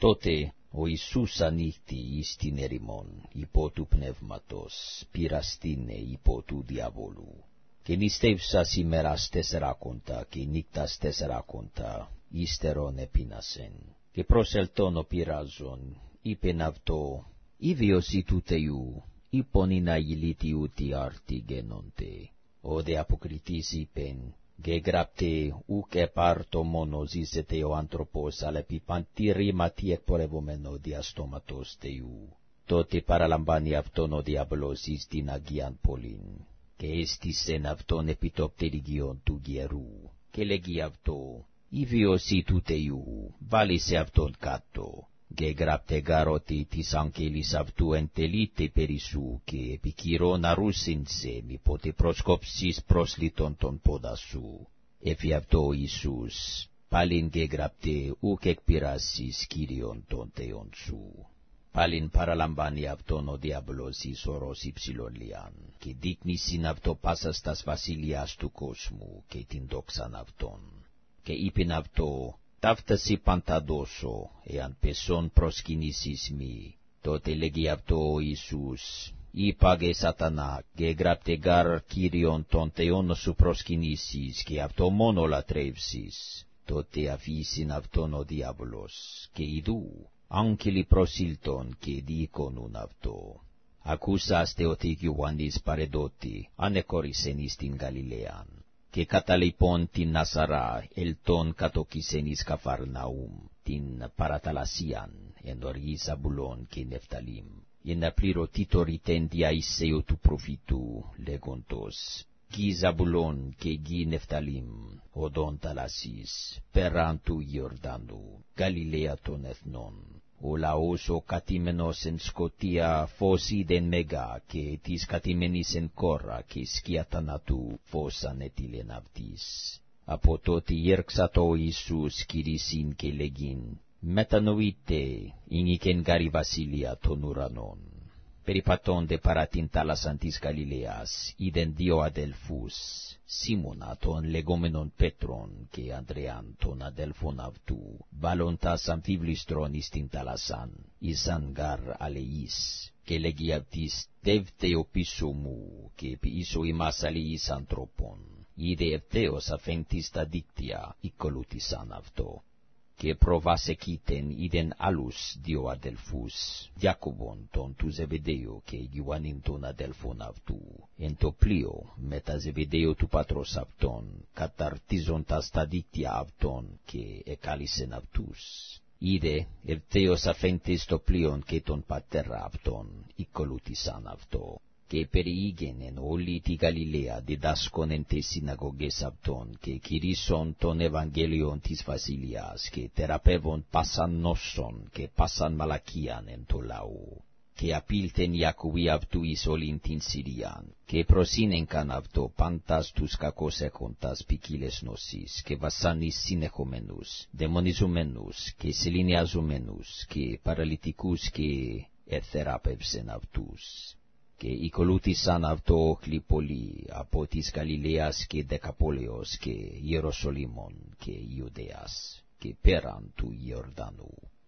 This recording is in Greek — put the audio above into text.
Τότε ο Ιησούς ανοίχτη εις την ερημόν, υπό του πνεύματος, πειραστήνε υπό του διαβόλου. Και νηστεύσας ημέρας 40 και νύκτας 40, ύστερον επίνασεν. Και προσελτών ο πειράζων, είπεν αυτό, «Ήβιος του Θεού, είπον ειναι αγιλίτιου τι άρτη γένονται». Ο δε αποκριτής είπεν, «Γεγράπτε ουκ επάρτο μόνο ζήσεται ο άνθρωπος, αλλά επί παντή ρήματι εκπορευομένο διαστόματος Θεού». Τότε παραλαμβάνει αυτόν ο διάβολος εις την Αγίαν Πόλην, και έστησεν αυτόν επί το πτερυγιον του γερού, και λέγει αυτό, «Ήβιος του Θεού, βάλει αυτόν κάτω». Γεγράπτε γαρότι της αγγέλης αυτού εντελείται περί σου, και επικυρών αρούσιν σε, μήποτε προσκόψεις προσλήτων των πόδα σου. Εφι αυτό ο Ιησούς, πάλιν γεγράπτε ουκ εκπειράσεις Κύριον των Θεών σου. Πάλιν παραλαμβάνει αυτόν ο διάβολος εις όρος υψηλών λιάν, και δείχνει συν αυτό πάσας τας βασιλειάς του κόσμου, και την δόξαν αυτόν. Και είπεν αυτό, «Ταύταση πανταδώσω, εάν πεσόν προσκυνήσεις μη». Τότε λέγει αυτό ο Ιησούς, «Είπαγε σατανά, γεγράπτε γάρ Κύριον των Θεών σου προσκυνήσεις, και αυτό μόνο λατρεύσεις». Τότε αφήσιν αυτόν ο διάβολος, και ειδού, άγγελοι προσήλτον και διοικονούν αυτό. Ακούσαστε ότι Ιωάννης παρεδότη, ανεκόρισεν εις την Γαλιλαίαν. Και κατά λοιπόν την Νασαρά ελτών κατοκίσεν εις Καφαρναούμ, την παραταλασίαν, εν οργή Ζαβουλών και Νεφταλήμ, εν να πληρωθεί το ρητέν δια Ισαίου του προφήτου, λέγοντος, «Γη Ζαβουλών και γη Νεφταλήμ, οδόν θαλασσής, πέραν του Ιορδάνου, Γαλιλαία των εθνών». Ο λαός ο κατήμενος εν σκοτία φως είδεν μέγα, και της κατημένης εν κόρα, και σκία θανάτου φως ανέτειλεν αυτής. Από τότε ήρξατο ο Ιησούς κηρύσσειν και λέγειν, «Μετανοείτε, ήγηκεν γάρη βασιλεία των ουρανών». Περιπατώνται παρά την θάλασσαν της Γαλιλαίας, είδεν δύο αδελφούς, Σίμωνα τον λεγόμενον Πέτρον και Ανδρεάν τον αδελφόν αυτού, βάλλοντας αμφίβληστρον εις την θάλασσαν, ήσαν γάρ αλεείς, και λέγει αυτής, «Τεύτε ο πίσω μου, και πίσω ημάς αλεείς ανθρώπων». Είδε ευθέως αφέντης τα δίκτυα, οικολούθησαν αυτό. Και προβάσεκείτεν είδεν άλλους δύο αδελφούς, Ιακωβον τον του Ζεβεδαίου και Ιωάννην τον αδελφόν αυτού, εν το πλοίο με τα Ζεβεδαίου του πατρός αυτών, καταρτίζοντας τα δίκτυα αυτών, και εκάλισεν αυτούς. Είδε ευθέως αφέντης το πλοίον και τον πατέρα αυτών, οικολούθησαν αυτό. Και περιήγεν εν όλη τη Γαλιλαία διδάσκον εν τες συναγωγές αυτών, και κηρύσσον των Ευαγγέλιων της Βασιλείας, και θεραπεύον πάσαν νόσον και πάσαν μαλακίαν εν το λαό. Και απήλθεν Ιακωβή αυτού εις όλην την Συριαν, και προσύνεγκαν αυτό πάντας τους κακώς έχοντας ποικίλες νόσης, και βασάνεις συνεχομένους, δαιμονιζομένους και σεληνιαζομένους, και παραλυτικούς, και εθεράπευσεν αυτούς. Και οικολούθησαν αυτό όχλοι πολλοί από της Γαλιλαίας και Δεκαπόλεως και Ιεροσολύμων και Ιουδαίας και πέραν του Ιορδάνου.